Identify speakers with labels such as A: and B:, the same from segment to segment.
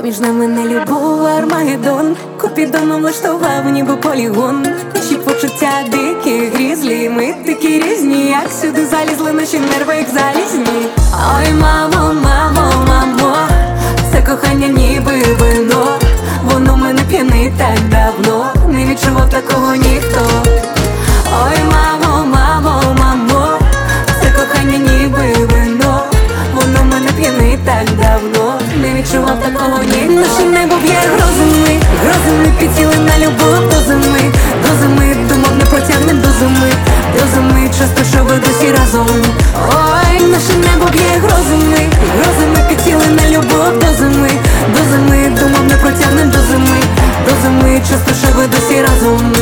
A: Поміж нами не любов, Армагеддон. Купідон влаштував ніби полігон. Наші почуття дикі, грізлі. Ми такі різні, як сюди залізли наші нерви, як залізні. Ой, мамо, мамо, мамо, це кохання ніби вино. Воно мене п'янить так давно, не відчував такого ніхто. Ой, мамо, мамо, мамо, це кохання ніби вино. Воно мене п'янить так давно, не відчував такого ніхто. Наше небо б'є грозами, грозами підсіли на любов до зими. До зими думав не протягнем до зими. До зими часто, що ви досі разом. Ой, наше небо б'є грозами, грозами підсіли на любов до зими. До зими думав не протягнем до зими. До зими часто, що ви досі разом.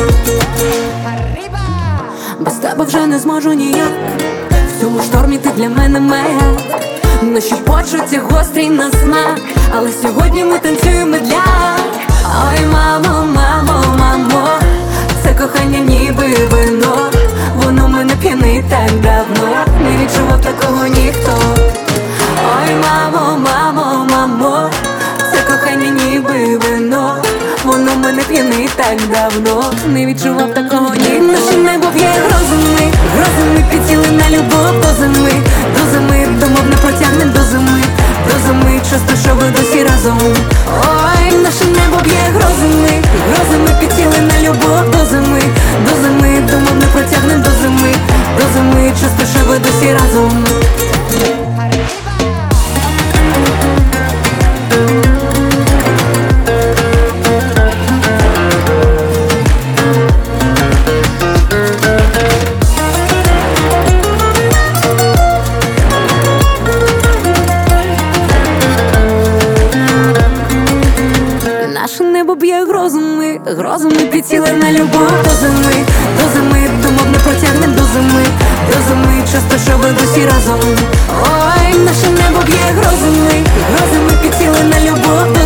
A: Без тебе вже не зможу ніяк. В цьому штормі ти для мене маяк. Наші почуття гострі на смак, але сьогодні ми танцюємо медляк. Ой, мамо, мамо, мамо, це кохання ніби вино. Воно мене п'янить так давно, не відчував такого ніхто. Ой, мамо, мамо, мамо, це кохання ніби вино. Воно мене п'янить так давно, не відчував такого ніхто. Наше небо б'є грозами, грозами підсіли на любов до зими. До зими думав не протягнем до зими. До зими часто, що ви досі разом. Ой, наше небо б'є грозами, грозами підсіли на любов до зими. До зими думав не протягнем до зими. До зими часто, що ви досі разом. Наше небо б'є грозами, грозами підсіли на любов до зими. До зими думав не протягнем до зими. До зими часто, що ви досі разом. Ой, наше небо б'є грозами, грозами підсіли на любов до